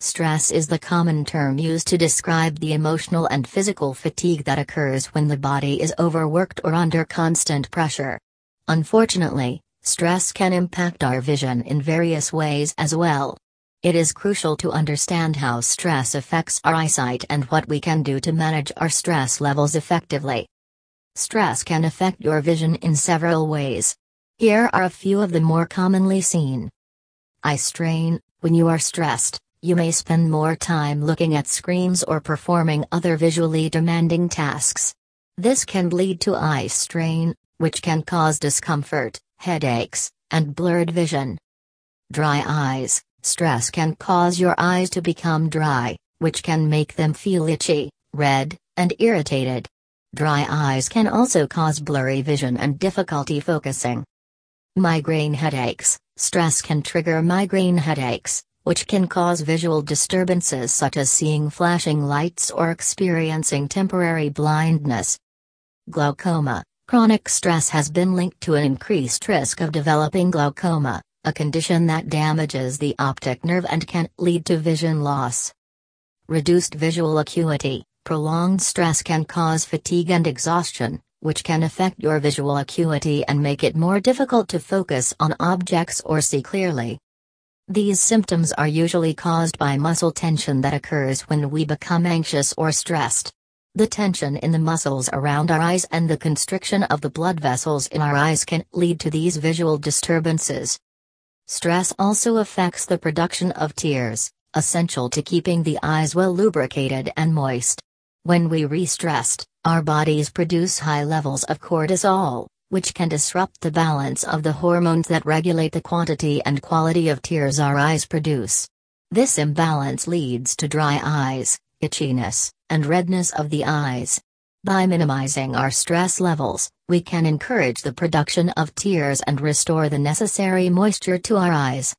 Stress is the common term used to describe the emotional and physical fatigue that occurs when the body is overworked or under constant pressure. Unfortunately, stress can impact our vision in various ways as well. It is crucial to understand how stress affects our eyesight and what we can do to manage our stress levels effectively. Stress can affect your vision in several ways. Here are a few of the more commonly seen. Eye strain. When you are stressed, you may spend more time looking at screens or performing other visually demanding tasks. This can lead to eye strain, which can cause discomfort, headaches, and blurred vision. Dry eyes. Stress can cause your eyes to become dry, which can make them feel itchy, red, and irritated. Dry eyes can also cause blurry vision and difficulty focusing. Migraine headaches. Stress can trigger migraine headaches, which can cause visual disturbances such as seeing flashing lights or experiencing temporary blindness. Glaucoma. Chronic stress has been linked to an increased risk of developing glaucoma, a condition that damages the optic nerve and can lead to vision loss. Reduced visual acuity. Prolonged stress can cause fatigue and exhaustion, which can affect your visual acuity and make it more difficult to focus on objects or see clearly. These symptoms are usually caused by muscle tension that occurs when we become anxious or stressed. The tension in the muscles around our eyes and the constriction of the blood vessels in our eyes can lead to these visual disturbances. Stress also affects the production of tears, essential to keeping the eyes well lubricated and moist. When we re-stressed, our bodies produce high levels of cortisol, which can disrupt the balance of the hormones that regulate the quantity and quality of tears our eyes produce. This imbalance leads to dry eyes, itchiness, and redness of the eyes. By minimizing our stress levels, we can encourage the production of tears and restore the necessary moisture to our eyes.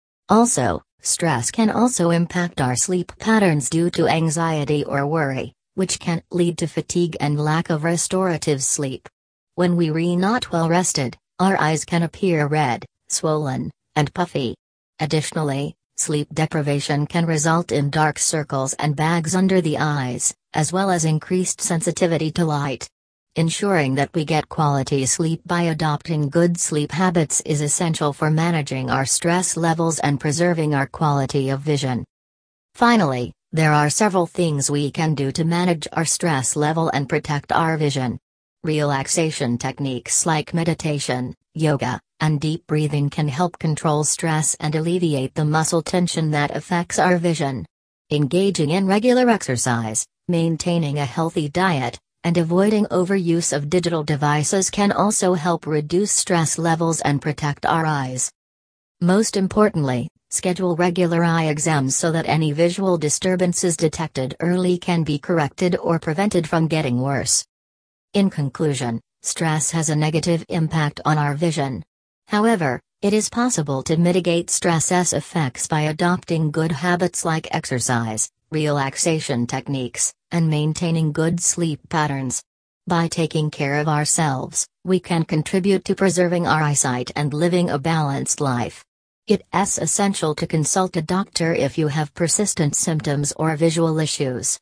Also, stress can also impact our sleep patterns due to anxiety or worry, which can lead to fatigue and lack of restorative sleep. When we are not well rested, our eyes can appear red, swollen, and puffy. Additionally, sleep deprivation can result in dark circles and bags under the eyes, as well as increased sensitivity to light. Ensuring that we get quality sleep by adopting good sleep habits is essential for managing our stress levels and preserving our quality of vision. Finally, there are several things we can do to manage our stress level and protect our vision. Relaxation techniques like meditation, yoga, and deep breathing can help control stress and alleviate the muscle tension that affects our vision. Engaging in regular exercise, maintaining a healthy diet, and avoiding overuse of digital devices can also help reduce stress levels and protect our eyes. Most importantly, schedule regular eye exams so that any visual disturbances detected early can be corrected or prevented from getting worse. In conclusion, stress has a negative impact on our vision. However, it is possible to mitigate stress's effects by adopting good habits like exercise, relaxation techniques, and maintaining good sleep patterns. By taking care of ourselves, we can contribute to preserving our eyesight and living a balanced life. It's essential to consult a doctor if you have persistent symptoms or visual issues.